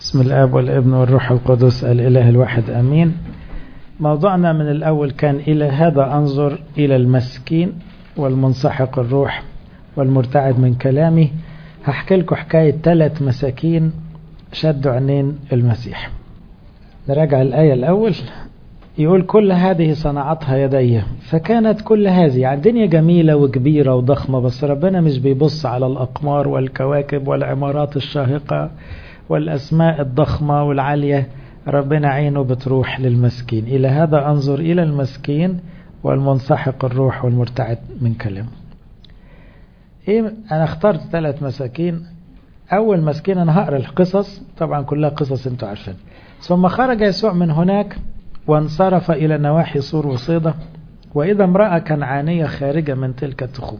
بسم الآب والابن والروح القدس الإله الواحد أمين. موضوعنا من الأول كان إلى هذا أنظر إلى المسكين والمنسحق الروح والمرتعد من كلامي. هحكي لكم حكاية 3 مساكين شدوا عينين المسيح. نراجع الآية الأول. يقول كل هذه صنعتها يدي، فكانت كل هذه الدنيا جميلة وكبيرة وضخمة، بس ربنا مش بيبص على الأقمار والكواكب والعمارات الشاهقة والأسماء الضخمة والعالية. ربنا عينه بتروح للمسكين. إلى هذا أنظر إلى المسكين والمنسحق الروح والمرتعد من كلامه. أنا اخترت 3 مساكين. أول مسكين أنا هقرأ القصص، طبعا كلها قصص انتوا عارفين. ثم خرج يسوع من هناك وانصرف إلى نواحي صور وصيدا، وإذا امرأة كنعانية خارجة من تلك التخوم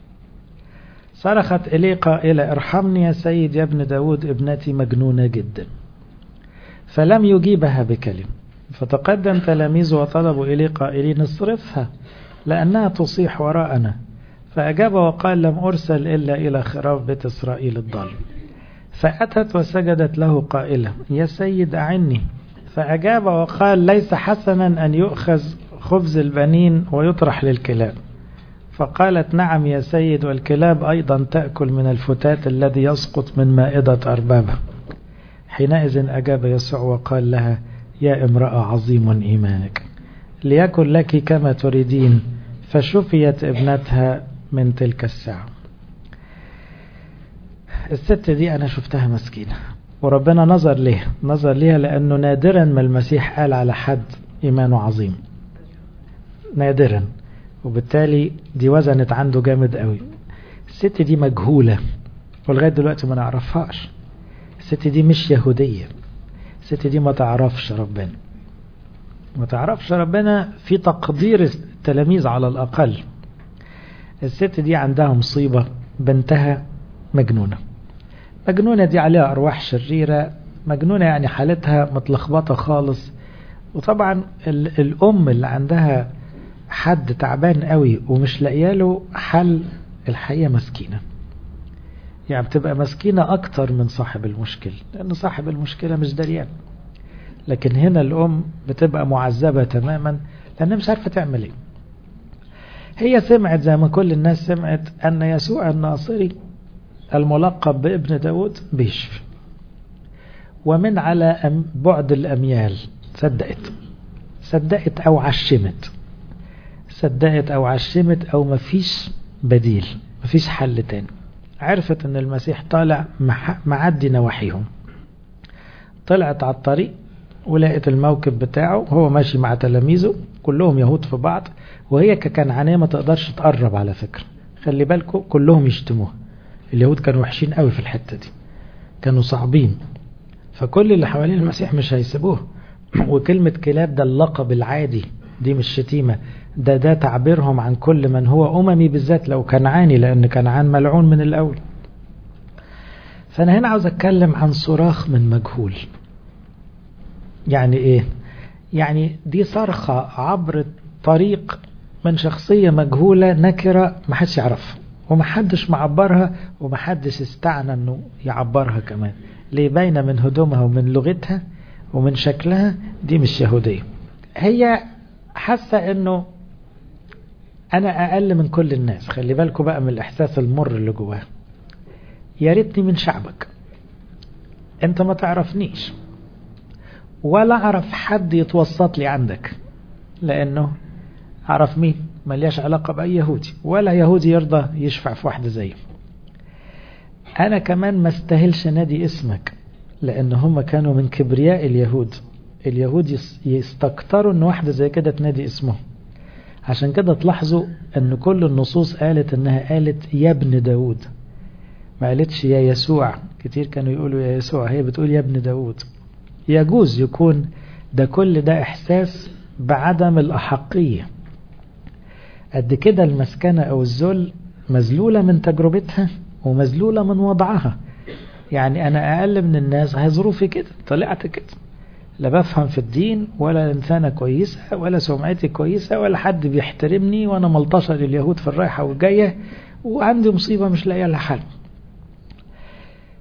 صرخت إليه قائلة: ارحمني يا سيد يا ابن داود، ابنتي مجنونة جدا. فلم يجيبها بكلمة، فتقدم تلاميذه وطلبوا إليه قائلين: اصرفها لأنها تصيح وراءنا. فأجاب وقال: لم أرسل إلا إلى خراف بيت إسرائيل الضال. فأتت وسجدت له قائلة: يا سيد أعني. فأجاب وقال: ليس حسنا أن يؤخذ خبز البنين ويطرح للكلاب. فقالت: نعم يا سيد، والكلاب أيضا تأكل من الفتات الذي يسقط من مائدة أربابها. حينئذ أجاب يسوع وقال لها: يا امرأة عظيم إيمانك، ليكن لك كما تريدين. فشفيت ابنتها من تلك الساعة. الست دي أنا شفتها مسكينة، وربنا نظر ليها لأنه نادرا ما المسيح قال على حد إيمانه عظيم، نادرا، وبالتالي دي وزنت عنده جامد قوي. الست دي مجهولة ولغاية دلوقتي ما نعرفهاش. الست دي مش يهودية، الست دي ما تعرفش ربنا في تقدير التلاميذ على الأقل. الست دي عندها مصيبة، بنتها مجنونة دي عليها أرواح شريرة، مجنونة يعني حالتها متلخبطة خالص. وطبعا الأم اللي عندها حد تعبان قوي ومش لاقياله حل، الحقيقة مسكينة، يعني بتبقى مسكينة أكتر من صاحب المشكلة، لأن صاحب المشكلة مش دريان. لكن هنا الأم بتبقى معذبة تماما لأنها مش عارفة تعمل ايه. هي سمعت زي ما كل الناس سمعت أن يسوع الناصري الملقب بابن داود بيشفي، ومن على بعد الأميال صدقت أو عشمت أو مفيش بديل، مفيش حل تاني. عرفت أن المسيح طالع معدي نواحيهم، طلعت على الطريق ولقيت الموكب بتاعه، هو ماشي مع تلاميذه كلهم يهود في بعض، وهي ككنعانية ما تقدرش تقرب. على فكرة خلي بالكم، كلهم يشتموها. اليهود كانوا وحشين قوي في الحتة دي، كانوا صعبين، فكل اللي حوالين المسيح مش هيسيبوه. وكلمة كلاب ده اللقب العادي، دي مش شتيمة، ده تعبيرهم عن كل من هو أممي، بالذات لو كنعاني، لأن كنعان ملعون من الأول. فأنا هنا عاوز أتكلم عن صراخ من مجهول. يعني إيه؟ يعني دي صرخة عبر الطريق من شخصية مجهولة نكرة محدش يعرفها ومحدش معبرها ومحدش استعنى أنه يعبرها كمان. ليه؟ باينة من هدومها ومن لغتها ومن شكلها دي مش يهودية. هي حاسة أنه أنا أقل من كل الناس. خلي بالكم بقى من الإحساس المر اللي جواها. يا ريتني من شعبك، أنت ما تعرفنيش ولا أعرف حد يتوسط لي عندك، لأنه أعرف مين؟ ملياش علاقة بأي يهودي، ولا يهودي يرضى يشفع في واحدة زيه. أنا كمان ما استاهلش نادي اسمك، لأن هم كانوا من كبرياء اليهود يستكتروا أن واحدة زي كده تنادي اسمه. عشان كده تلاحظوا أن كل النصوص قالت أنها قالت يا ابن داود، ما قالتش يا يسوع. كتير كانوا يقولوا يا يسوع، هي بتقول يا ابن داود. يجوز يكون ده كل ده إحساس بعدم الأحقية. قد كده المسكنة أو الذل مذلولة من تجربتها ومذلولة من وضعها. يعني أنا أقل من الناس، هي ظروفي كده، طلعت كده، لا بفهم في الدين ولا إنسانة كويسة ولا سمعتي كويسة ولا حد بيحترمني، وأنا ملطشة لليهود في الرايحة والجاية، وعندي مصيبة مش لاقيه لها حل.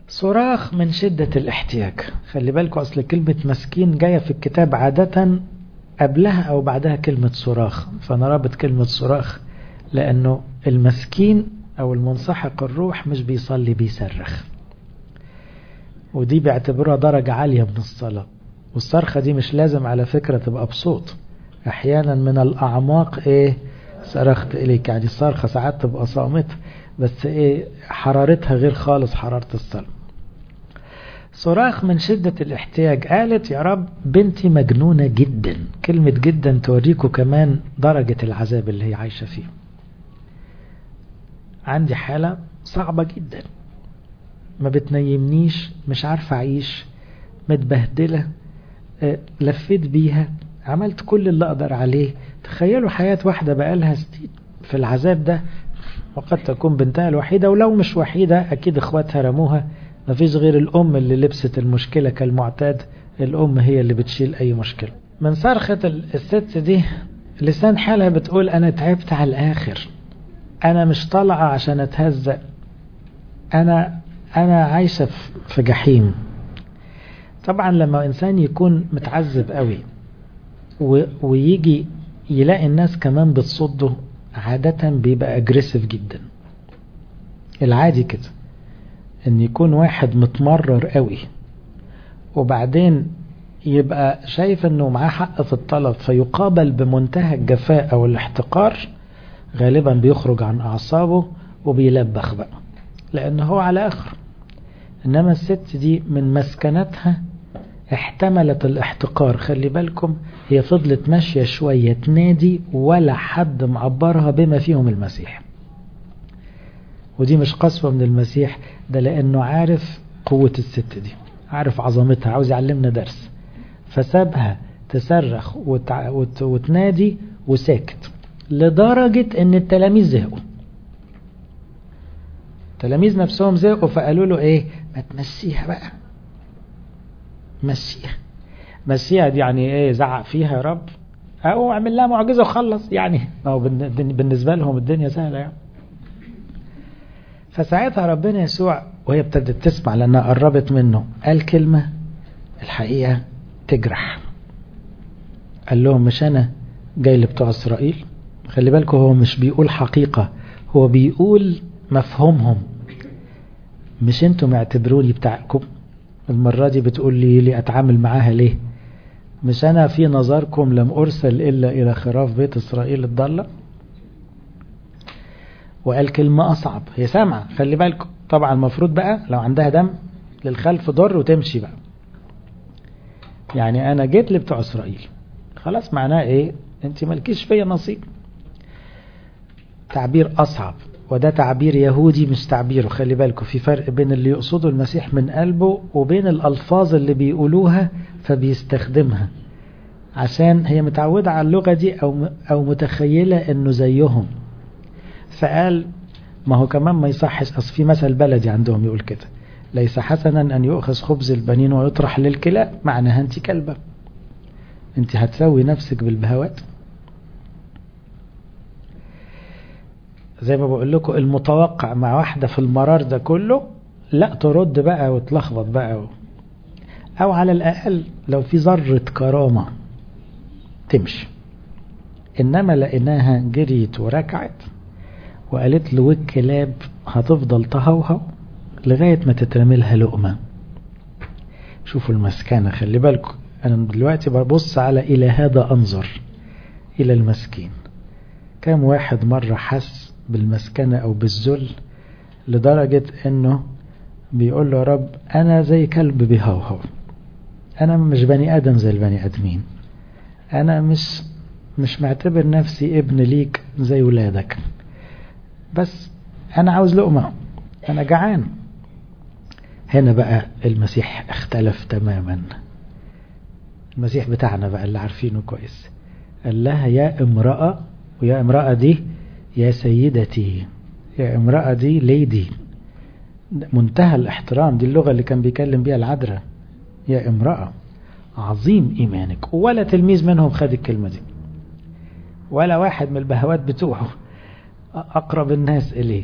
صراخ من شدة الاحتياج. خلي بالكم أصل كلمة مسكين جاية في الكتاب عادة قبلها أو بعدها كلمة صراخ، فأنا رابط كلمة صراخ لأنه المسكين أو المنسحق الروح مش بيصلي، بيصرخ، ودي بيعتبروها درجة عالية من الصلاة. والصرخة دي مش لازم على فكرة تبقى بصوت، أحيانا من الأعماق صرخت إليك، يعني الصرخة ساعات تبقى صامت بس حرارتها غير خالص حرارة الصلاة. صراخ من شدة الاحتياج. قالت يا رب بنتي مجنونة جدا. كلمة جدا توريكم كمان درجة العذاب اللي هي عايشة فيه. عندي حالة صعبة جدا، ما بتنيمنيش، مش عارفة أعيش، متبهدلة، لفيت بيها، عملت كل اللي أقدر عليه. تخيلوا حياة واحدة بقالها سنين في العذاب ده، وقد تكون بنتها الوحيدة، ولو مش وحيدة أكيد إخواتها رموها، مفيش غير الأم اللي لبست المشكلة كالمعتاد، الأم هي اللي بتشيل أي مشكلة. من صرخة الست دي لسان حالها بتقول أنا تعبت على الآخر، أنا مش طالعة عشان أتهزأ، أنا عايشة في جحيم. طبعا لما إنسان يكون متعذب قوي ويجي يلاقي الناس كمان بتصده، عادة بيبقى أجريسيف جدا. العادي كده ان يكون واحد متمرر قوي وبعدين يبقى شايف انه معاه حق في الطلب فيقابل بمنتهى الجفاء او الاحتقار، غالبا بيخرج عن اعصابه وبيلبخ بقى لان هو على اخر. انما الست دي من مسكنتها احتملت الاحتقار. خلي بالكم هي فضلت ماشية شوية تنادي ولا حد معبرها بما فيهم المسيح، ودي مش قسوة من المسيح، ده لأنه عارف قوة الست دي، عارف عظمتها، عاوز يعلمنا درس، فسابها تصرخ وتنادي وساكت، لدرجة ان التلاميذ زهقوا. التلاميذ نفسهم زهقوا فقالوا له ما تمسيها بقى، مسيها دي يعني زعق فيها يا رب او اعمل لها معجزة وخلص، يعني ما هو بالنسبة لهم الدنيا سهلة يعني. فساعتها ربنا يسوع وهي ابتدت تسمع لأنها قربت منه قال كلمة الحقيقة تجرح. قال لهم مش أنا جاي لبتوع إسرائيل. خلي بالكم هو مش بيقول حقيقة، هو بيقول مفهومهم. مش انتم معتبروني بتاعكم، المرة دي بتقول لي أتعامل معاها ليه؟ مش أنا في نظركم لم أرسل إلا إلى خراف بيت إسرائيل الضالة. وقال كلمة أصعب، هي سامعة خلي بالكم. طبعا المفروض بقى لو عندها دم للخلف ضر وتمشي بقى، يعني أنا جيت لبتوع إسرائيل خلاص، معناه أنت مالكيش فيا نصيب. تعبير أصعب، وده تعبير يهودي مش تعبيره. خلي بالكم في فرق بين اللي يقصده المسيح من قلبه وبين الألفاظ اللي بيقولوها فبيستخدمها عشان هي متعودة على اللغة دي أو متخيلة أنه زيهم. فقال ما هو كمان ما يصحش، أصل في مثل بلدي عندهم يقول كده ليس حسنا أن يؤخذ خبز البنين ويطرح للكلاب، معناها أنت كلبة، أنت هتسوي نفسك بالبهوات. زي ما بقول لكم المتوقع مع واحدة في المرار ده كله لا ترد بقى وتلخبط بقى أو على الأقل لو في ذرة كرامة تمشي. إنما لقيناها جريت وركعت وقالت له والكلاب هتفضل تهوهو لغاية ما تترمي لها لقمة. شوفوا المسكنة. خلي بالكم أنا دلوقتي ببص على إلى هذا أنظر إلى المسكين. كم واحد مرة حس بالمسكنة أو بالذل لدرجة أنه بيقول له يا رب أنا زي كلب بيهوهو، أنا مش بني آدم زي البني آدمين، أنا مش معتبر نفسي ابن ليك زي ولادك، بس أنا عاوز لقمة، أنا جعان. هنا بقى المسيح اختلف تماما. المسيح بتاعنا بقى اللي عارفينه كويس قال لها يا امرأة، ويا امرأة دي يا سيدتي، يا امرأة دي ليدي، منتهى الاحترام. دي اللغة اللي كان بيكلم بيها العذراء، يا امرأة عظيم إيمانك. ولا تلميذ منهم خد الكلمة دي، ولا واحد من البهوات بتوعه أقرب الناس إليه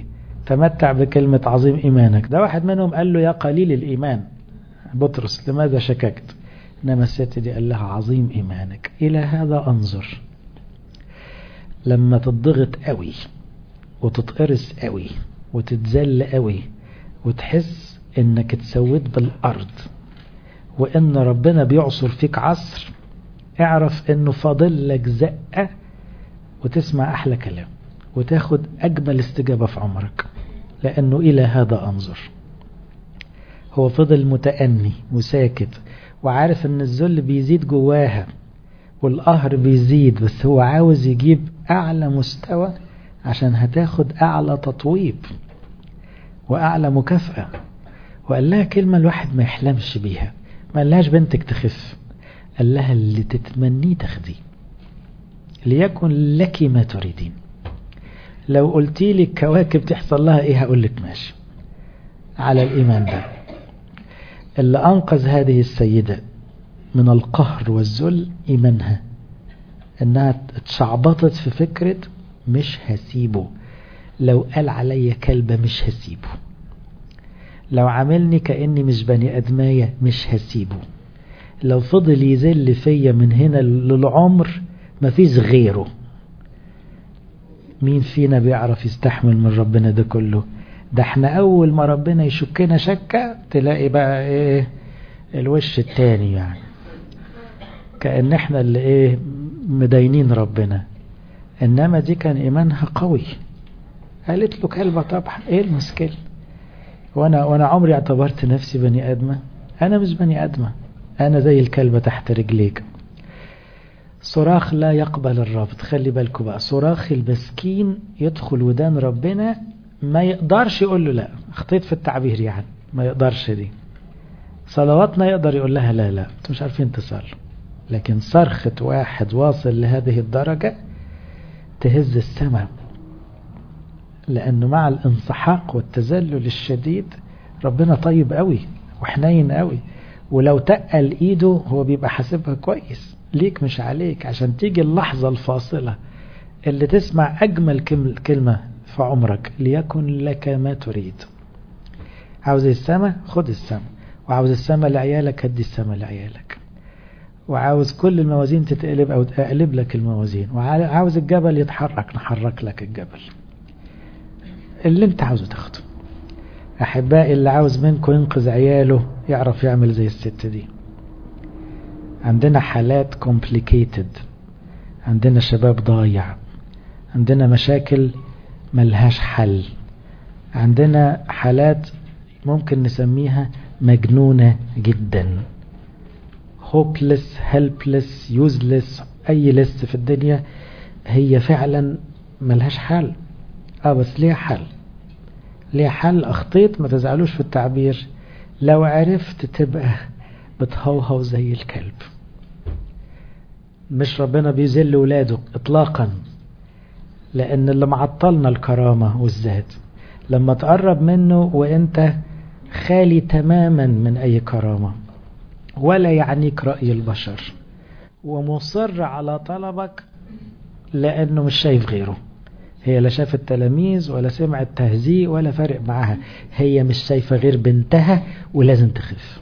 تمتع بكلمة عظيم إيمانك. ده واحد منهم قال له يا قليل الإيمان بطرس لماذا شككت؟ إنما الست دي قال لها عظيم إيمانك. إلى هذا أنظر. لما تضغط قوي وتتقرس قوي وتتذل قوي وتحس إنك اتسويت بالأرض وإن ربنا بيعصر فيك عصر، اعرف إنه فاضل لك زقة وتسمع أحلى كلام وتاخد أجمل استجابة في عمرك، لأنه إلى هذا أنظر. هو فضل متأني وساكت وعارف ان الذل بيزيد جواها والقهر بيزيد، بس هو عاوز يجيب اعلى مستوى عشان هتاخد اعلى تطويب واعلى مكافأة. وقال لها كلمة الواحد ما يحلمش بيها، ما قالهاش بنتك تخف، قال لها اللي تتمنيه تاخديه، ليكن لك ما تريدين. لو قلتي لي الكواكب تحصل لها ايه هقول لك ماشي. على الإيمان ده اللي أنقذ هذه السيدة من القهر والذل إيمانها، إنها اتشعبطت في فكرة مش هسيبه، لو قال علي كلبة مش هسيبه، لو عاملني كأني مش بني أدمية مش هسيبه، لو فضل يذل فيا من هنا للعمر مفيش غيره. مين فينا بيعرف يستحمل من ربنا ده كله؟ ده احنا اول ما ربنا يشكنا شكة تلاقي بقى ايه الوش التاني، يعني كأن احنا اللي ايه مدينين ربنا. انما دي كان ايمانها قوي، قالت له كلبة طبعا ايه المشكلة؟ وانا عمري اعتبرت نفسي بني ادمة؟ انا مش بني ادمة، انا زي الكلبة تحت رجليك. صراخ لا يقبل الرفض. خلي بالكم بقى، صراخ المسكين يدخل ودان ربنا، ما يقدرش يقول له لا. اخطيت في التعبير، يعني ما يقدرش. دي صلواتنا يقدر يقول لها لا لا انتوا مش عارفين تصلوا، لكن صرخة واحد واصل لهذه الدرجة تهز السماء، لأنه مع الانسحاق والتذلل الشديد ربنا طيب قوي وحنين قوي، ولو تقل ايده هو بيبقى حاسبها كويس ليك مش عليك، عشان تيجي اللحظة الفاصلة اللي تسمع أجمل كلمة في عمرك، ليكن لك ما تريد. عاوز السماء خد السماء، وعاوز السماء لعيالك هدي السماء لعيالك، وعاوز كل الموازين تتقلب أو تقلب لك الموازين، وعاوز الجبل يتحرك نحرك لك الجبل. اللي انت عاوزه تاخده. أحبائي، اللي عاوز منكم ينقذ عياله يعرف يعمل زي الست دي. عندنا حالات complicated، عندنا شباب ضايع، عندنا مشاكل ملهاش حل، عندنا حالات ممكن نسميها مجنونة جدا، hopeless helpless useless، أي لست في الدنيا هي فعلا ملهاش حل. بس ليها حل، ليها حل. أخطيت ما تزعلوش في التعبير، لو عرفت تبقى بتهوهو زي الكلب. مش ربنا بيذل ولاده اطلاقا، لان اللي معطلنا الكرامة والذات لما تقرب منه وانت خالي تماما من اي كرامة ولا يعنيك رأي البشر، ومصر على طلبك لانه مش شايف غيره. هي لا شاف التلاميذ ولا سمع التهزيء ولا فارق معها، هي مش شايفة غير بنتها ولازم تخف،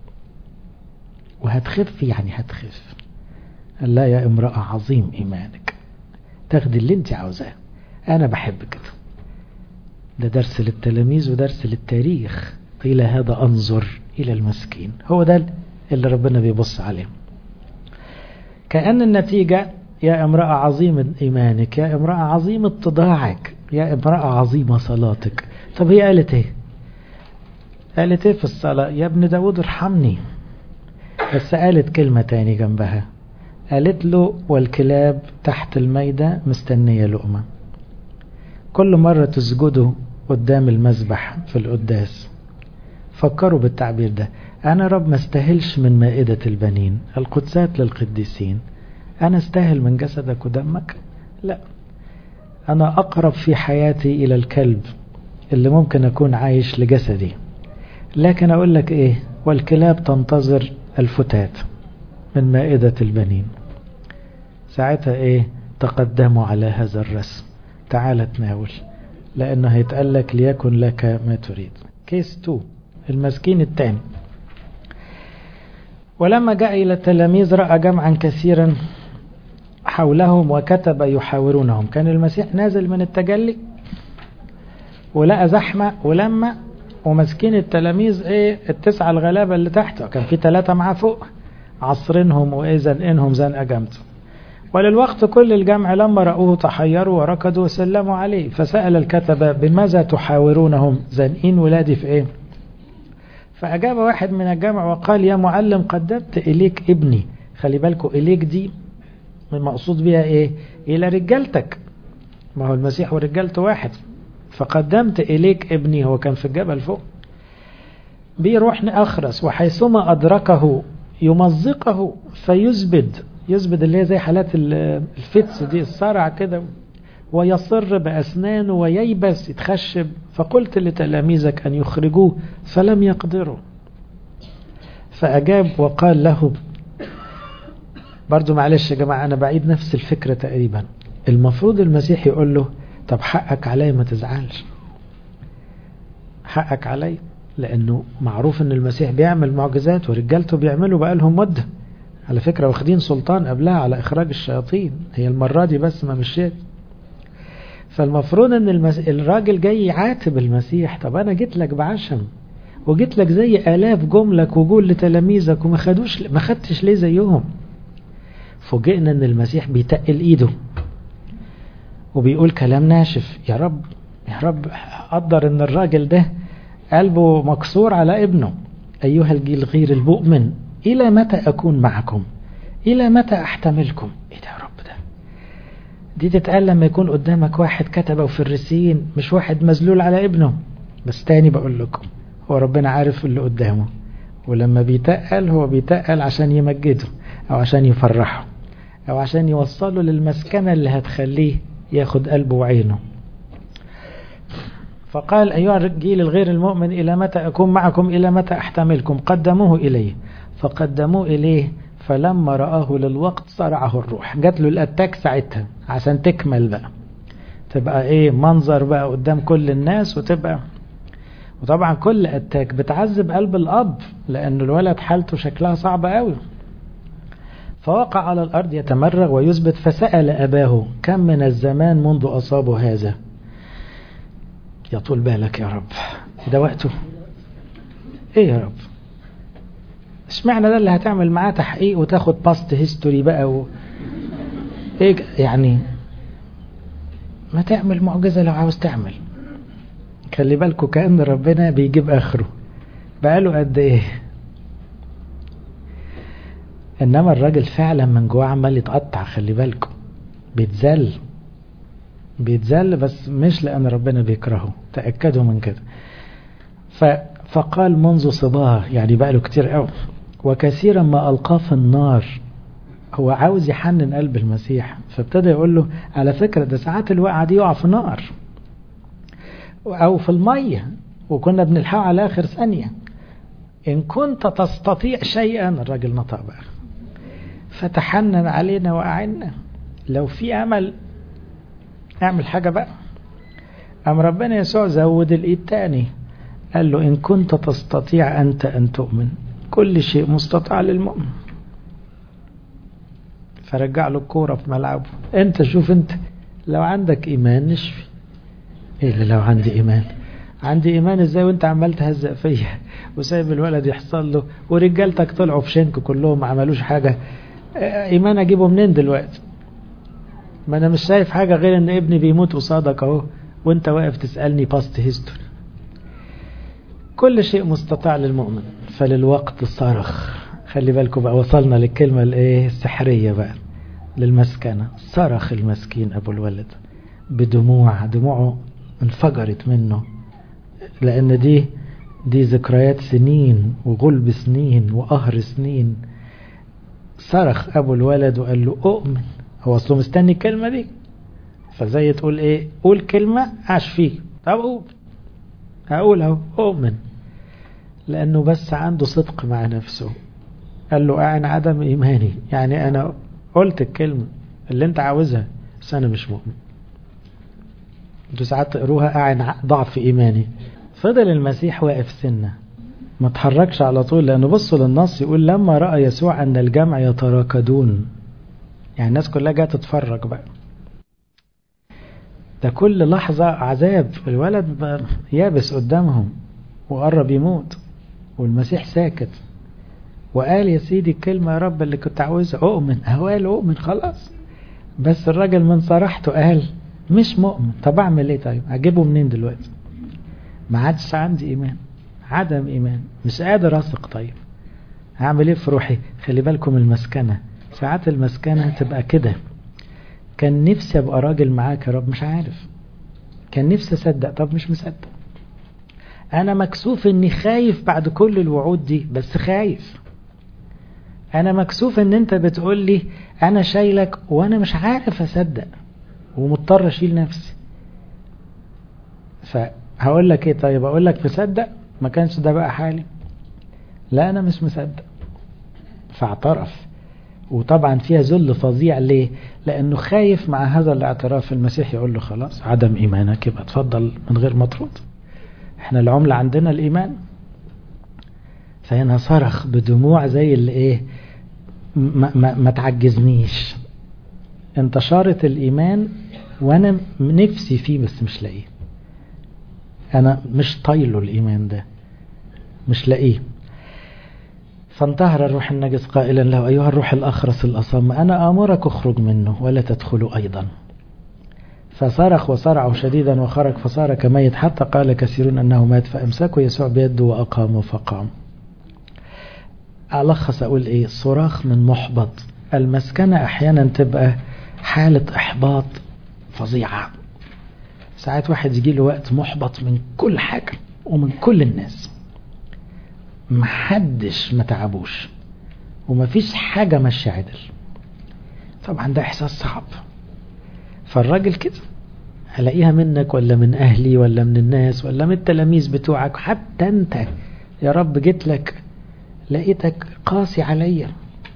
وهتخف يعني هتخف. قال لا يا امرأة عظيم إيمانك، تاخدي اللي انت عاوزاه، أنا بحب كده. ده درس للتلاميذ ودرس للتاريخ. إلى هذا أنظر إلى المسكين، هو ده اللي ربنا بيبص عليه. كأن النتيجة يا امرأة عظيم إيمانك، يا امرأة عظيم اتضاعك، يا امرأة عظيمة صلاتك. طب هي قالت ايه؟ قالت ايه في الصلاة؟ يا ابن داود ارحمني. بس قالت كلمة تاني جنبها، قالت له والكلاب تحت الميدة مستنية لقمة. كل مرة تسجدوا قدام المذبح في القداس فكروا بالتعبير ده، أنا رب ما استاهلش من مائدة البنين، القدسات للقديسين. أنا استاهل من جسدك ودمك؟ لا، أنا أقرب في حياتي إلى الكلب اللي ممكن أكون عايش لجسدي، لكن أقول لك إيه، والكلاب تنتظر الفتات من مائدة البنين. ساعتها إيه؟ تقدموا على هذا الرسم، تعال تناول، لأنه هيتقال لك ليكن لك ما تريد. كيس 2 المسكين الثاني. ولما جاء إلى التلاميذ رأى جمعا كثيرا حولهم وكتب يحاورونهم. كان المسيح نازل من التجلي ولقى زحمة ولما ومسكين التلاميذ التسعة الغلابة اللي تحته، كان في 3 معاه فوق، عصرينهم زنقينهم زنقة جامدة. وللوقت كل الجمع لما رأوه تحيروا وركضوا وسلموا عليه. فسأل الكتبة بماذا تحاورونهم؟ زنقين ولادي في ايه؟ فأجاب واحد من الجمع وقال يا معلم قدمت إليك ابني. خلي بالكوا إليك دي المقصود بها ايه؟ إلى رجالتك، ما هو المسيح ورجالته واحد. فقدمت إليك ابني، هو كان في الجبل فوق، بيروح أخرس وحيثما أدركه يمزقه فيزبد. يزبد اللي هي زي حالات الفتس دي، الصرع كده، ويصر بأسنانه وييبس يتخشب. فقلت لتلاميذك أن يخرجوه فلم يقدروا. فأجاب وقال له، برضو معلش يا جماعة أنا بعيد نفس الفكرة تقريبا. المفروض المسيح يقول له طب حقك علي ما تزعلش، حقك علي، لأنه معروف أن المسيح بيعمل معجزات ورجالته بيعملوا بقالهم مدة. على فكرة واخدين سلطان قبلها على إخراج الشياطين، هي المرة دي بس ما مشيت. فالمفروض أن الراجل جاي يعاتب المسيح، طب أنا جيت لك بعشم وجيت لك زي آلاف جملك وقول لتلاميذك وما خدتش ليه زيهم. فوجئنا أن المسيح بيتقل إيده وبيقول كلام ناشف. يا رب يا رب قدر أن الراجل ده قلبه مكسور على ابنه. أيها الجيل غير المؤمن إلى متى أكون معكم؟ إلى متى أحتملكم؟ إيه ده يا رب ده؟ دي تتقال لما يكون قدامك واحد كتبه وفريسيين، مش واحد مذلول على ابنه. بس تاني بقول لكم هو ربنا عارف اللي قدامه، ولما بيتقل هو بيتقل عشان يمجده أو عشان يفرحه أو عشان يوصله للمسكنة اللي هتخليه ياخد قلبه وعينه. فقال أيها الجيل الغير المؤمن إلى متى أكون معكم؟ إلى متى أحتملكم؟ قدموه إليه. فقدموه إليه فلما رآه للوقت صرعه الروح. جات له الأتاك ساعتها عشان تكمل بقى، تبقى منظر بقى قدام كل الناس وتبقى. وطبعا كل أتاك بتعذب قلب الأب لأن الولد حالته شكلها صعبة قوي. فوقع على الأرض يتمرغ ويثبت. فسأل أباه كم من الزمان منذ أصابه هذا؟ يطول بالك يا رب، ده وقته ايه يا رب؟ اشمعنى ده اللي هتعمل معاه تحقيق وتاخد باست هيستوري بقى ايه يعني؟ ما تعمل معجزة لو عاوز تعمل. خلي بالكوا كأن ربنا بيجيب اخره بقاله قد ايه. انما الراجل فعلا من جوه عمال يتقطع. خلي بالكوا بيتذل بس مش لأن ربنا بيكرهه، تأكدوا من كده. فقال منذ صباه، يعني بقى له كتير قوي، وكثيرا ما ألقاه في النار. هو عاوز يحنن قلب المسيح، فابتدى يقول له على فكرة ده ساعات الوقعة دي يقع في نار أو في المية وكنا بنلحقه على آخر ثانية. إن كنت تستطيع شيئا، الراجل نطق بقى، فتحنن علينا وأعنا، لو في أمل اعمل حاجة بقى. أم ربنا يسوع زود الإيد تاني قال له إن كنت تستطيع أنت أن تؤمن كل شيء مستطاع للمؤمن. فرجع له الكورة في ملعبه. انت شوف انت لو عندك إيمان نشفي. ايه اللي لو عندي إيمان؟ عندي إيمان ازاي وانت عمال تهزق فيا وسايب الولد يحصل له ورجالتك طلعوا في شنك كلهم ما عملوش حاجة؟ إيمان أجيبه منين دلوقتي؟ ما أنا مش شايف حاجة غير ان ابني بيموت قصادك اهو وانت واقف تسألني باست هيستوري. كل شيء مستطاع للمؤمن. فللوقت صرخ. خلي بالكم بقى وصلنا للكلمة السحرية بقى للمسكنة. صرخ المسكين أبو الولد دموعه انفجرت منه، لأن دي ذكريات سنين وغلب سنين وقهر سنين. صرخ أبو الولد وقال له أؤمن. هو أصله مستني الكلمة دي، فزي تقول قول كلمة عاش فيه. طب هقول اهو أؤمن، لأنه بس عنده صدق مع نفسه. قال له أعن عدم إيماني، يعني أنا قلت الكلمة اللي أنت عاوزها بس أنا مش مؤمن. انتوا ساعات تقروها قاعد ضعف إيماني. فضل المسيح واقف سنة ما تحركش على طول، لأنه بصوا للنص يقول لما رأى يسوع أن الجمع يتراكدون، يعني الناس كلها جاءت تتفرج بقى. ده كل لحظة عذاب، الولد يابس قدامهم وقرب يموت والمسيح ساكت، وقال يا سيدي الكلمة يا رب اللي كنت عاوزها، أؤمن. قال أؤمن خلاص، بس الراجل من صراحته قال مش مؤمن. طب أعمل إيه؟ طيب أجيبه منين دلوقتي؟ ما عادش عندي إيمان، عدم إيمان، مش قادر أثق. طيب هعمل إيه في روحي؟ خلي بالكم المسكنة، ساعات المسكنة تبقى كده. كان نفسي أبقى راجل معاك يا رب، مش عارف. كان نفسي أصدق، طب مش مصدق. أنا مكسوف إني خايف بعد كل الوعود دي، بس خايف. أنا مكسوف إن أنت بتقول لي أنا شايلك وأنا مش عارف أصدق ومضطر أشيل نفسي. فهقول لك إيه؟ طيب أقول لك مصدق؟ ما كانش ده بقى حالي. لا أنا مش مصدق. فاعترف، وطبعا فيها ذل فظيع. ليه؟ لأنه خايف مع هذا الاعتراف المسيح يقول له خلاص عدم إيمانك، يبقى تفضل من غير مطرود، احنا العملة عندنا الإيمان. فهنا صرخ بدموع زي اللي ايه، ما تعجزنيش، انتشرت الإيمان وانا نفسي فيه بس مش لاقيه، انا مش طايله الإيمان ده، مش لاقيه. فانتهر الروح النجس قائلا له أيها الروح الأخرس الأصم أنا آمرك اخرج منه ولا تدخلوا أيضا. فصرخ وصرعه شديدا وخرج فصار كميت، حتى قال كثيرون أنه مات، فأمسكوا يسوع بيده وأقاموا فقام. ألخص أقول إيه؟ صراخ من محبط. المسكنة أحيانا تبقى حالة إحباط فظيعة. ساعات واحد يجي له وقت محبط من كل حاجة ومن كل الناس، محدش ما تعبوش ومفيش حاجة ماشية عدل. طبعا ده إحساس صعب. فالراجل كده هلاقيها منك ولا من أهلي ولا من الناس ولا من التلاميذ بتوعك، حتى أنت يا رب جيت لك لقيتك قاسي عليا.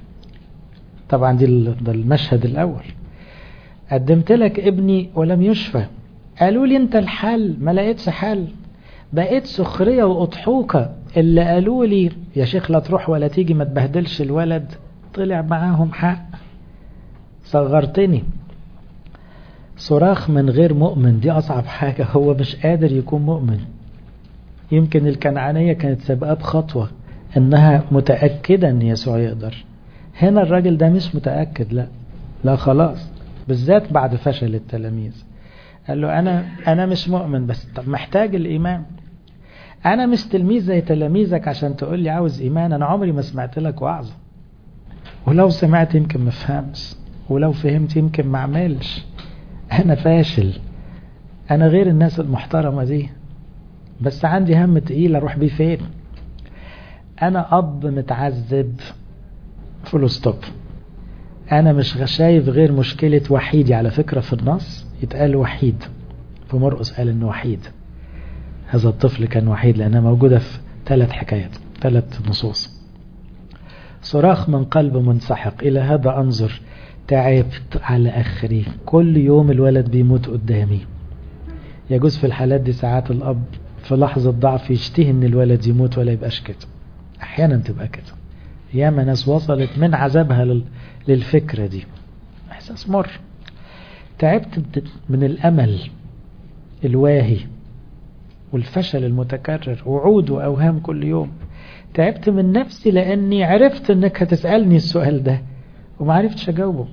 طبعا ده المشهد الأول. قدمت لك ابني ولم يشفى، قالوا لي أنت الحل، ما لقيتش حل، بقيت سخرية وأضحوكة. اللي قالوا لي يا شيخ لا تروح ولا تيجي ما تبهدلش الولد، طلع معاهم حق، صغرتني. صراخ من غير مؤمن دي أصعب حاجة، هو مش قادر يكون مؤمن. يمكن الكنعانية كانت سابقات خطوة انها متأكدة ان يسوع يقدر. هنا الراجل ده مش متأكد، لا خلاص، بالذات بعد فشل التلاميذ. قال له انا مش مؤمن، بس طب محتاج الايمان. انا مش تلميذ زي تلاميذك عشان تقول لي عاوز ايمان، انا عمري ما سمعت لك وعظة، ولو سمعت يمكن ما فهمش، ولو فهمت يمكن ما عملش. انا فاشل، انا غير الناس المحترمة دي، بس عندي هم تقيل اروح بيه فين؟ انا اب متعذب فول ستوب. انا مش شايف غير مشكلة وحيدي. على فكرة في النص يتقال وحيد، في مرقس قال انه وحيد. هذا الطفل كان وحيد لانها موجودة في 3 حكايات، 3 نصوص. صراخ من قلب منسحق الى هذا انظر، تعبت على اخري، كل يوم الولد بيموت قدامي. يجوز في الحالات دي ساعات الاب في لحظة ضعف يشتهي ان الولد يموت ولا يبقاش كده. احيانا تبقى كده، ياما ناس وصلت من عذابها للفكرة دي. احساس مر. تعبت من الامل الواهي والفشل المتكرر، وعود واوهام كل يوم. تعبت من نفسي لاني عرفت انك هتسألني السؤال ده وما عرفتش اجاوبه.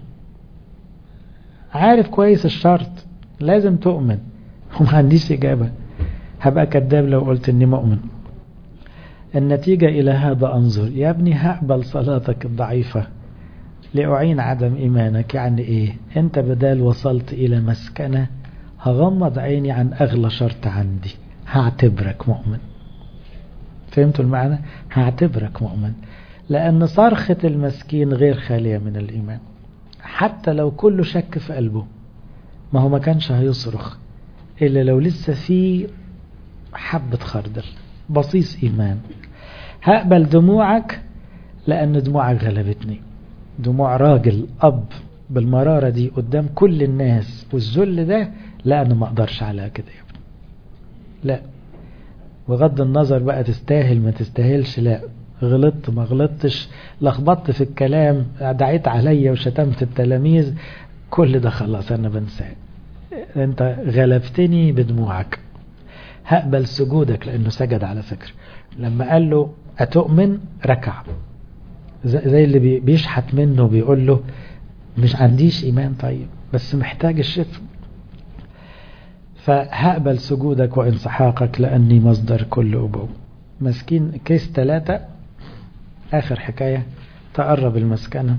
عارف كويس الشرط، لازم تؤمن، وما عنديش اجابة. هبقى كذاب لو قلت اني مؤمن. النتيجة الى هذا انظر، يا ابني هقبل صلاتك الضعيفة لأعين عدم ايمانك. يعني ايه؟ انت بدال وصلت الى مسكنة، هغمض عيني عن اغلى شرط عندي، هعتبرك مؤمن. فهمتوا المعنى؟ هعتبرك مؤمن، لان صرخة المسكين غير خالية من الايمان. حتى لو كله شك في قلبه، ما هو ما كانش هيصرخ إلا لو لسه في حبة خردل، بصيص إيمان. هقبل دموعك لأن دموعك غلبتني. دموع راجل أب بالمرارة دي قدام كل الناس والذل ده لا أنا ما أقدرش على كده يا ابني، لا. بغض النظر بقى تستاهل ما تستاهلش، لا، غلطت ما غلطتش، لخبطت في الكلام، دعيت عليا وشتمت التلاميذ، كل ده خلاص أنا بنساه. أنت غلبتني بدموعك، هقبل سجودك، لأنه سجد على فكرة. لما قال له أتؤمن ركع، زي اللي بيشحت منه بيقول له مش عنديش إيمان، طيب بس محتاج الشفاء. فهقبل سجودك وانسحاقك لأني مصدر كل أبوة. مسكين. كيس 3 آخر حكاية تقرب المسكنة.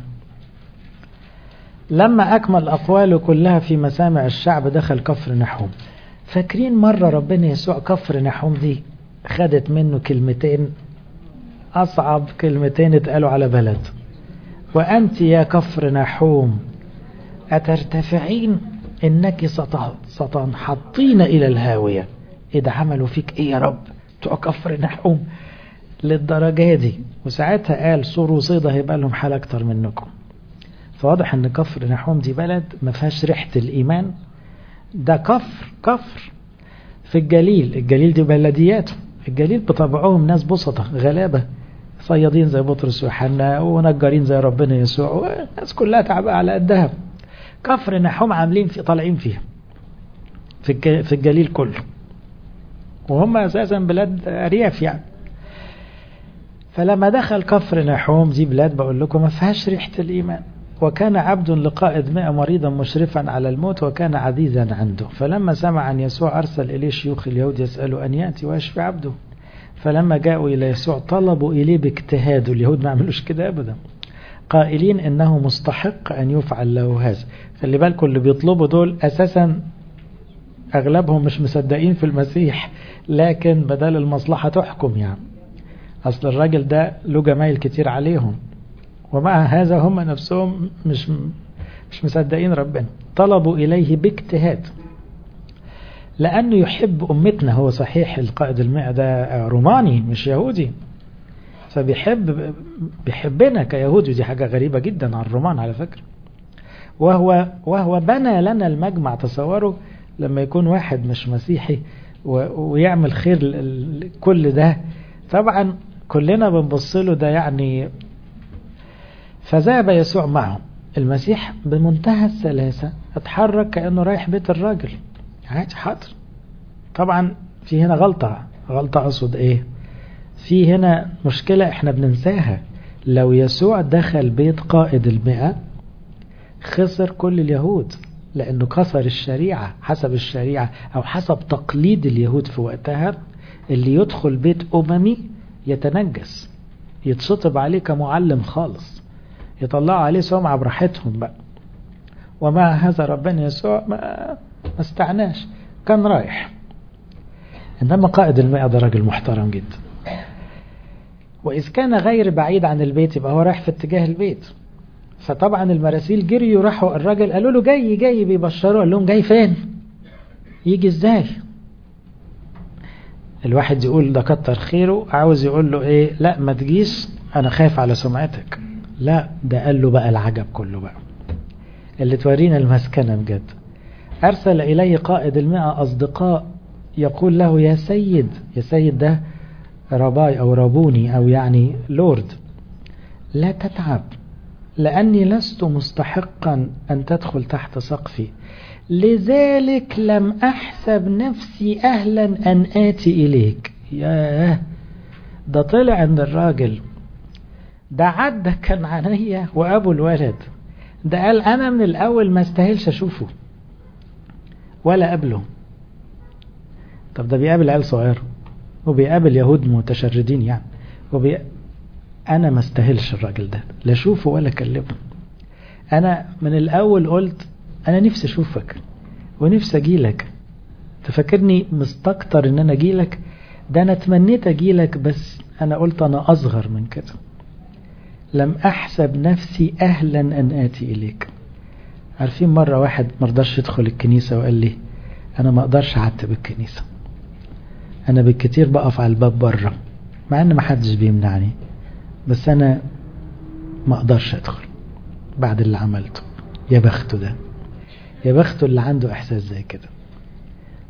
لما أكمل أقواله كلها في مسامع الشعب دخل كفر نحوم. فاكرين مرة ربنا يسوع كفر نحوم دي خدت منه كلمتين، أصعب كلمتين اتقالوا على بلد. وأنت يا كفر نحوم أترتفعين إنك ستنحطين إلى الهاوية. إيه ده عملوا فيك إيه يا رب بتوع كفر نحوم للدرجة دي؟ وساعتها قال صور وصيدة هيبقى لهم حال أكتر منكم. فواضح ان كفر نحوم دي بلد ما فيهاش ريحة الإيمان. ده كفر في الجليل. الجليل دي بلدياته. الجليل بطبعهم ناس بسطة غلابة، صيادين زي بطرس ويوحنا ونجارين زي ربنا يسوع، والناس كلها تعبقى على قدها. كفر نحوم عاملين في طالعين فيها في الجليل كله، وهم أساسا بلاد أرياف يعني. فلما دخل كفر نحوم دي بلاد بقول لكم ما فيهاش ريحة الإيمان. وكان عبد لقائد 100 مريضا مشرفا على الموت وكان عزيزا عنده. فلما سمع أن يسوع أرسل إليه شيوخ اليهود يسألوا أن يأتي ويشفي عبده. فلما جاءوا إلى يسوع طلبوا إليه باجتهاد، اليهود ما عملوش كده أبدا، قائلين إنه مستحق أن يفعل له هذا. خلي بالكم اللي بيطلبوا دول أساسا أغلبهم مش مصدقين في المسيح، لكن بدل المصلحة تحكم يعني. أصل الراجل ده له جمايل كتير عليهم، ومع هذا هم نفسهم مش مصدقين ربنا. طلبوا إليه باجتهاد لأنه يحب أمتنا. هو صحيح القائد 100 ده روماني مش يهودي، بيحبنا كيهودي. دي حاجة غريبة جدا عن الرومان على فكرة. وهو بنى لنا المجمع. تصوروا لما يكون واحد مش مسيحي ويعمل خير كل ده، طبعا كلنا بنبص له ده يعني. فذهب يسوع معه. المسيح بمنتهى السلاسة اتحرك كأنه رايح بيت الراجل عادي حاضر. طبعا في هنا غلطة أقصد ايه، في هنا مشكلة احنا بننساها. لو يسوع دخل بيت قائد 100 خسر كل اليهود، لأنه كسر الشريعة. حسب الشريعة أو حسب تقليد اليهود في وقتها، اللي يدخل بيت أممي يتنجس، يتشطب عليه كمعلم خالص، يطلعوا عليه سمعة براحتهم بقى. ومع هذا ربنا يسوع ما استعناش، كان رايح. إنما قائد 100 ده راجل محترم جدا. وإذ كان غير بعيد عن البيت يبقى هو رايح في اتجاه البيت. فطبعا المراسيل جريوا راحوا الراجل قالوا له جاي بيبشروا. قال لهم جاي فين؟ يجي ازاي؟ الواحد يقول ده كتر خيره، عاوز يقول له ايه، لا ما تجيش انا خايف على سمعتك. لا، ده قال له بقى العجب كله بقى اللي تورينا المسكنة بجد. ارسل اليه قائد 100 اصدقاء يقول له يا سيد. يا سيد ده رباي او ربوني او يعني لورد. لا تتعب لأني لست مستحقا أن تدخل تحت سقفي، لذلك لم أحسب نفسي أهلا أن آتي إليك. ياه، ده طلع عند الراجل ده عدى كان عنيا وأبو الولد ده قال أنا من الأول ما استاهلش أشوفه ولا قبله. طب ده بيقابل عيال صغير وبيقابل يهود متشردين يعني، أنا ما استاهلش الراجل ده لا أشوفه ولا أكلمه. أنا من الأول قلت أنا نفسي أشوفك ونفسي أجيلك. تفكرني مستكتر إن أنا أجيلك؟ ده أنا تمنيت أجيلك، بس أنا قلت أنا أصغر من كده. لم أحسب نفسي أهلا أن آتي إليك. عارفين مرة واحد مرضاش يدخل الكنيسة وقال لي أنا ما أقدرش أعتب الكنيسة، أنا بالكتير بقف على الباب بره مع أن ما حدش بيمنعني، بس أنا ما أقدرش أدخل بعد اللي عملته. يا بخته ده، يا بخته اللي عنده إحساس زي كده.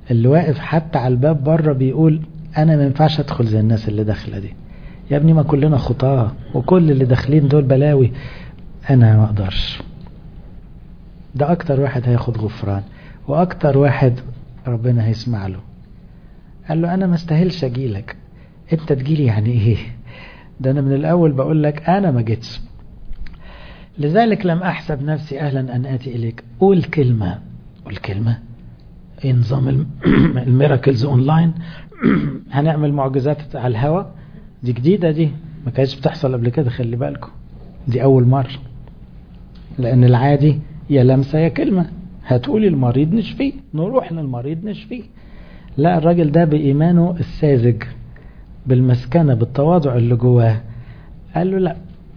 اللي واقف حتى على الباب بره بيقول انا ما ينفعش ادخل زي الناس اللي داخله دي، يا ابني ما كلنا خطاه وكل اللي داخلين دول بلاوي، انا ما اقدرش. ده اكتر واحد هياخد غفران، واكتر واحد ربنا هيسمع له. قال له انا ما استاهلش اجيلك، انت تجيلي يعني ايه؟ ده انا من الاول بقول لك انا ما جيتش. لذلك لم احسب نفسي اهلا ان اتي اليك. قول كلمه، قول كلمه. ايه نظام الميراكلز اونلاين؟ هنعمل معجزات على الهوا؟ دي جديده، دي ما كانتش بتحصل قبل كده، خلي بالكم دي اول مره. لان العادي يا لمسه يا كلمه، هتقولي المريض نشفيه، نروح للمريض نشفيه. لا، الراجل ده بإيمانه الساذج بالمسكنة بالتواضع اللي جواه قال له لا،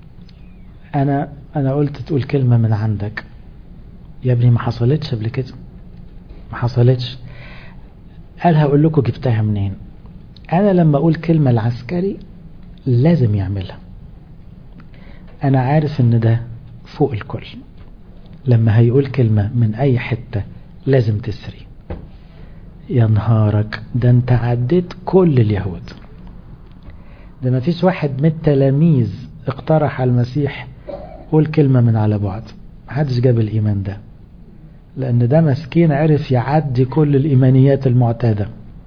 أنا قلت تقول كلمة من عندك. يا ابني ما حصلتش قبل كده، ما حصلتش. قال هقول لكم جبتها منين. أنا لما أقول كلمة العسكري لازم يعملها، أنا عارف إن ده فوق الكل. لما هيقول كلمة من أي حتة لازم تسري. يا نهارك، ده انت عديت كل اليهود. ده ما فيش واحد من التلاميذ اقترح على المسيح قول كلمة من على بعد، محدش جاب الإيمان ده، لأن ده مسكين عرف يعدي كل الإيمانيات المعتادة.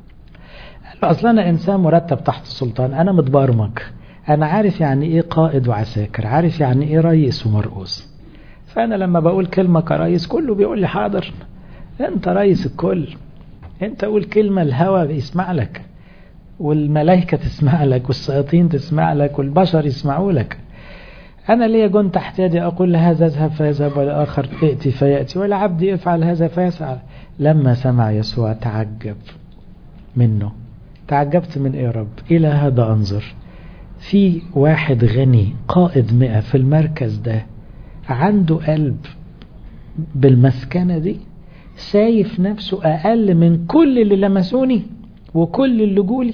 أصلا أنا إنسان مرتب تحت السلطان، أنا متبرمج، أنا عارف يعني إيه قائد وعساكر، عارف يعني إيه رئيس ومرؤوس. فأنا لما بقول كلمة كرئيس كله بيقول لي حاضر، أنت رئيس الكل، أنت قول كلمة الهوى يسمع لك، والملائكة تسمع لك، والشياطين تسمع لك، والبشر يسمعوا لك. أنا ليه كنت تحت يدي أقول لهذا اذهب فيذهب، والآخر ائتي فيأتي، والعبد يفعل هذا فيسعى. لما سمع يسوع تعجب منه. تعجبت من إيه يا رب؟ إلى هذا أنظر. في واحد غني قائد 100 في المركز ده عنده قلب بالمسكنة دي، شايف نفسه أقل من كل اللي لمسوني وكل اللي جولي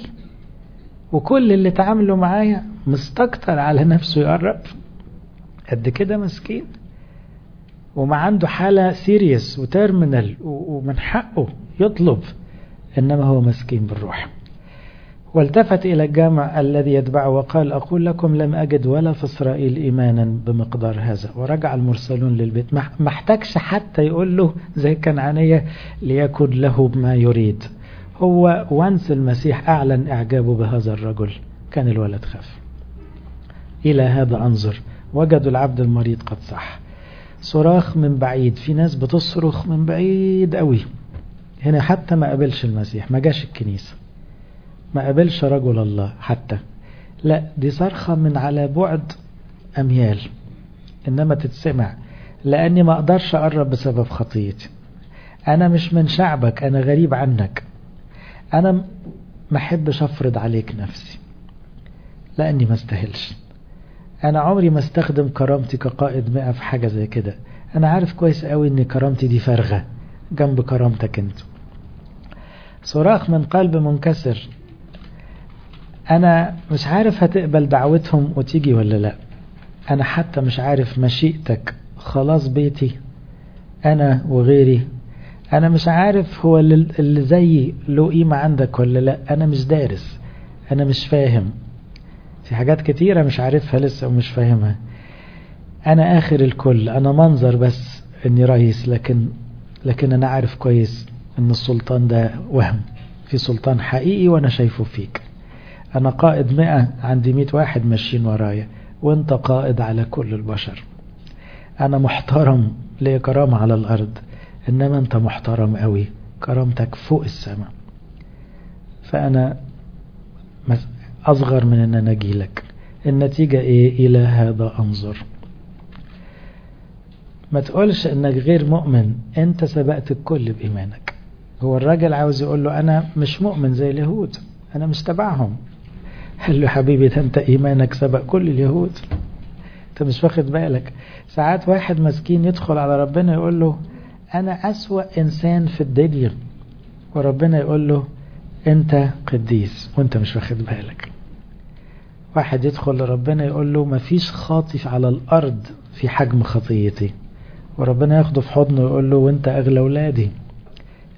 وكل اللي تعاملوا معايا، مستكتر على نفسه يقرب قد كده مسكين، وما عنده حالة سيريس وترمينال ومن حقه يطلب، إنما هو مسكين بالروح. والتفت إلى الجامع الذي يتبعه وقال أقول لكم لم أجد ولا في إسرائيل إيمانا بمقدار هذا. ورجع المرسلون للبيت، ما احتاجش حتى يقول له زي كنعانية ليكن له ما يريد. هو وانس المسيح أعلن إعجابه بهذا الرجل كان الولد خف. إلى هذا أنظر، وجدوا العبد المريض قد صح. صراخ من بعيد، في ناس بتصرخ من بعيد قوي. هنا حتى ما قابلش المسيح، ما جاش الكنيسة، ما قابلش رجل الله حتى، لا دي صرخة من على بعد أميال، إنما تتسمع، لأني ما أقدرش أقرب بسبب خطيتي. أنا مش من شعبك، أنا غريب عنك، أنا ما أحبش أفرض عليك نفسي لأني ما استاهلش. أنا عمري ما استخدم كرامتي كقائد 100 في حاجة زي كده. أنا عارف كويس قوي إن كرامتي دي فارغة جنب كرامتك أنت. صراخ من قلب منكسر. أنا مش عارف هتقبل دعوتهم وتيجي ولا لا، أنا حتى مش عارف مشيئتك خلاص بيتي أنا وغيري، أنا مش عارف هو اللي زيي له قيمة عندك ولا لا، أنا مش دارس، أنا مش فاهم، في حاجات كتيرة مش عارفها لسه ومش فاهمها. أنا آخر الكل، أنا منظر بس إني رئيس، لكن أنا عارف كويس إن السلطان ده وهم، في سلطان حقيقي وأنا شايفه فيك. أنا قائد 100، عندي 100 واحد ماشيين ورايا، وأنت قائد على كل البشر. أنا محترم، ليه كرامة على الأرض، إنما أنت محترم قوي، كرامتك فوق السماء. فأنا أصغر من أن أنا أجي لك. النتيجة إيه؟ إلى هذا أنظر. ما تقولش إنك غير مؤمن، أنت سبقت الكل بإيمانك. هو الراجل عاوز يقول له أنا مش مؤمن زي اليهود، أنا مش تبعهم. قال له حبيبي ده أنت إيمانك سبق كل اليهود، أنت مش واخد بالك. ساعات واحد مسكين يدخل على ربنا يقول له أنا أسوأ إنسان في الدنيا، وربنا يقول له أنت قديس وأنت مش واخد بالك. واحد يدخل لربنا يقول له مفيش خاطف على الأرض في حجم خطيتي، وربنا ياخده في حضنه ويقول له وأنت أغلى أولادي.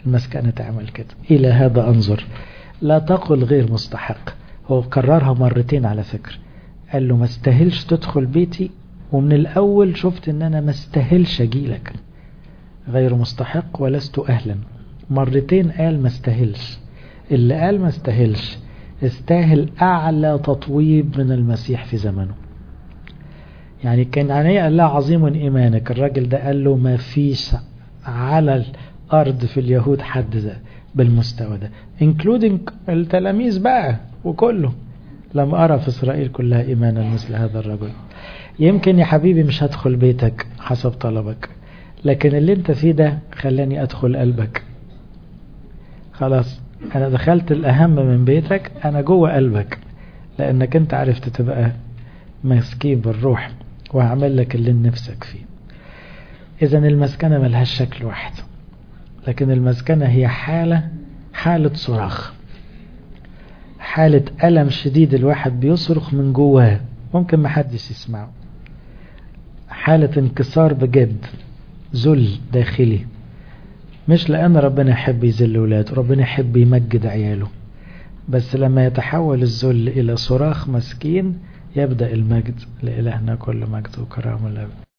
المسكنة تعمل كده. إلى هذا أنظر، لا تقل غير مستحق. هو كررها مرتين على فكرة، قال له ما استاهلش تدخل بيتي، ومن الأول شفت ان انا ما استاهلش اجيلك، غير مستحق ولست أهلا. مرتين قال ما استاهلش. اللي قال ما استاهلش استاهل أعلى تطويب من المسيح في زمنه. يعني كان عليه قال له عظيم إيمانك، الراجل ده قال له ما فيش على الأرض في اليهود حد ده بالمستوى ده، including التلاميذ بقى وكله. لم أرى في إسرائيل كلها إيمانا مثل هذا الرجل. يمكن يا حبيبي مش هدخل بيتك حسب طلبك، لكن اللي انت فيه ده خلاني أدخل قلبك. خلاص أنا دخلت الأهم من بيتك، أنا جوه قلبك، لأنك انت عرفت تبقى مسكين بالروح، وهعمل لك اللي نفسك فيه. إذن المسكنة ملهاش شكل واحد، لكن المسكنة هي حالة صراخ، حالة ألم شديد الواحد بيصرخ من جواه، ممكن ما حدش يسمعه. حالة انكسار بجد، ذل داخلي، مش لأن ربنا يحب يذل ولاده، ربنا يحب يمجد عياله، بس لما يتحول الذل إلى صراخ مسكين يبدأ المجد. لإلهنا كل مجد وكرامة الأبد.